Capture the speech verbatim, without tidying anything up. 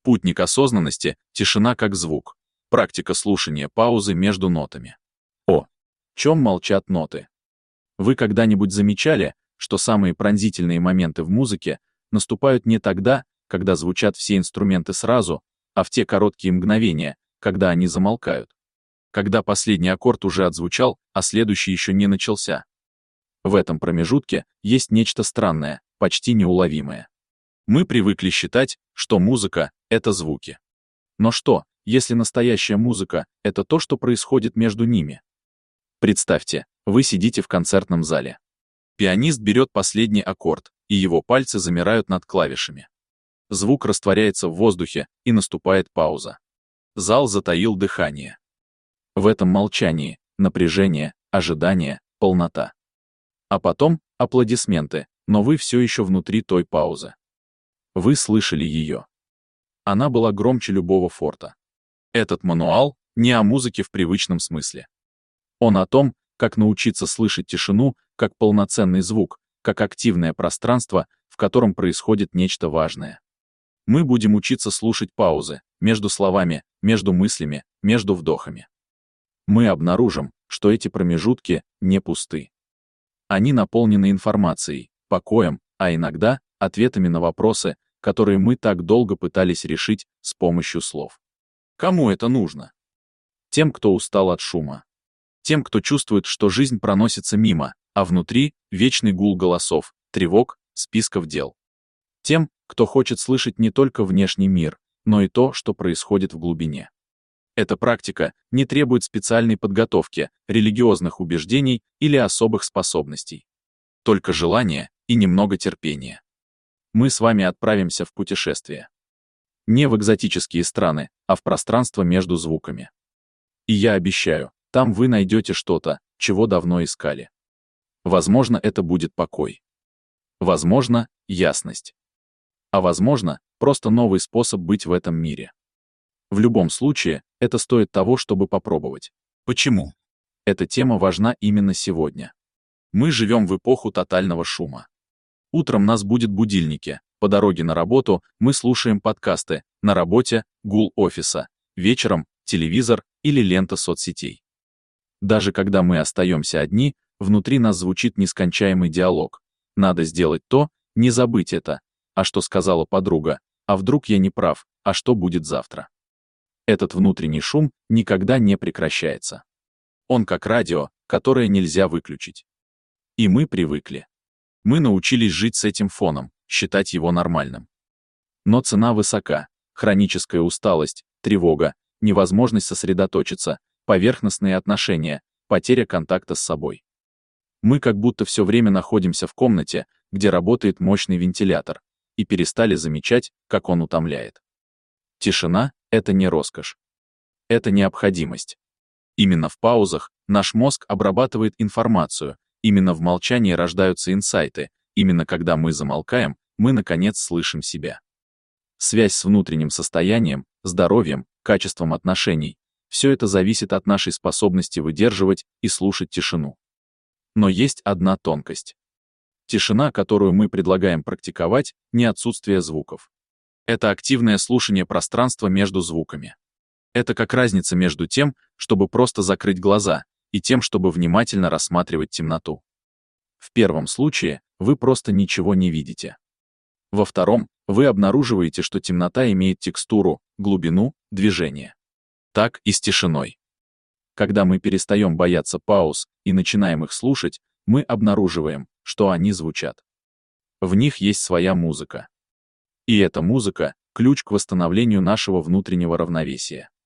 Спутник осознанности — тишина как звук. Практика слушания паузы между нотами. О чем молчат ноты? Вы когда-нибудь замечали, что самые пронзительные моменты в музыке наступают не тогда, когда звучат все инструменты сразу, а в те короткие мгновения, когда они замолкают? Когда последний аккорд уже отзвучал, а следующий еще не начался. В этом промежутке есть нечто странное, почти неуловимое. Мы привыкли считать, что музыка — это звуки. Но что, если настоящая музыка — это то, что происходит между ними? Представьте, вы сидите в концертном зале. Пианист берет последний аккорд, и его пальцы замирают над клавишами. Звук растворяется в воздухе, и наступает пауза. Зал затаил дыхание. В этом молчании напряжение, ожидание, полнота. А потом аплодисменты, но вы все еще внутри той паузы. Вы слышали ее. Она была громче любого форта. Этот мануал не о музыке в привычном смысле. Он о том, как научиться слышать тишину как полноценный звук, как активное пространство, в котором происходит нечто важное. Мы будем учиться слушать паузы между словами, между мыслями, между вдохами. Мы обнаружим, что эти промежутки не пусты. Они наполнены информацией, покоем, а иногда ответами на вопросы, которые мы так долго пытались решить с помощью слов. Кому это нужно? Тем, кто устал от шума. Тем, кто чувствует, что жизнь проносится мимо, а внутри вечный гул голосов, тревог, списков дел. Тем, кто хочет слышать не только внешний мир, но и то, что происходит в глубине. Эта практика не требует специальной подготовки, религиозных убеждений или особых способностей. Только желание и немного терпения. Мы с вами отправимся в путешествие. Не в экзотические страны, а в пространство между звуками. И я обещаю, там вы найдете что-то, чего давно искали. Возможно, это будет покой. Возможно, ясность. А возможно, просто новый способ быть в этом мире. В любом случае, это стоит того, чтобы попробовать. Почему? Эта тема важна именно сегодня. Мы живем в эпоху тотального шума. Утром нас будут будильники, по дороге на работу мы слушаем подкасты, на работе — гул офиса, вечером — телевизор или лента соцсетей. Даже когда мы остаемся одни, внутри нас звучит нескончаемый диалог. Надо сделать то, не забыть это. А что сказала подруга? А вдруг я не прав? А что будет завтра? Этот внутренний шум никогда не прекращается. Он как радио, которое нельзя выключить. И мы привыкли. Мы научились жить с этим фоном, считать его нормальным. Но цена высока: хроническая усталость, тревога, невозможность сосредоточиться, поверхностные отношения, потеря контакта с собой. Мы как будто все время находимся в комнате, где работает мощный вентилятор, и перестали замечать, как он утомляет. Тишина — это не роскошь. Это необходимость. Именно в паузах наш мозг обрабатывает информацию, именно в молчании рождаются инсайты, именно когда мы замолкаем, мы наконец слышим себя. Связь с внутренним состоянием, здоровьем, качеством отношений — все это зависит от нашей способности выдерживать и слушать тишину. Но есть одна тонкость. Тишина, которую мы предлагаем практиковать, не отсутствие звуков. Это активное слушание пространства между звуками. Это как разница между тем, чтобы просто закрыть глаза, и тем, чтобы внимательно рассматривать темноту. В первом случае вы просто ничего не видите. Во втором вы обнаруживаете, что темнота имеет текстуру, глубину, движение. Так и с тишиной. Когда мы перестаем бояться пауз и начинаем их слушать, мы обнаруживаем, что они звучат. В них есть своя музыка. И эта музыка — ключ к восстановлению нашего внутреннего равновесия.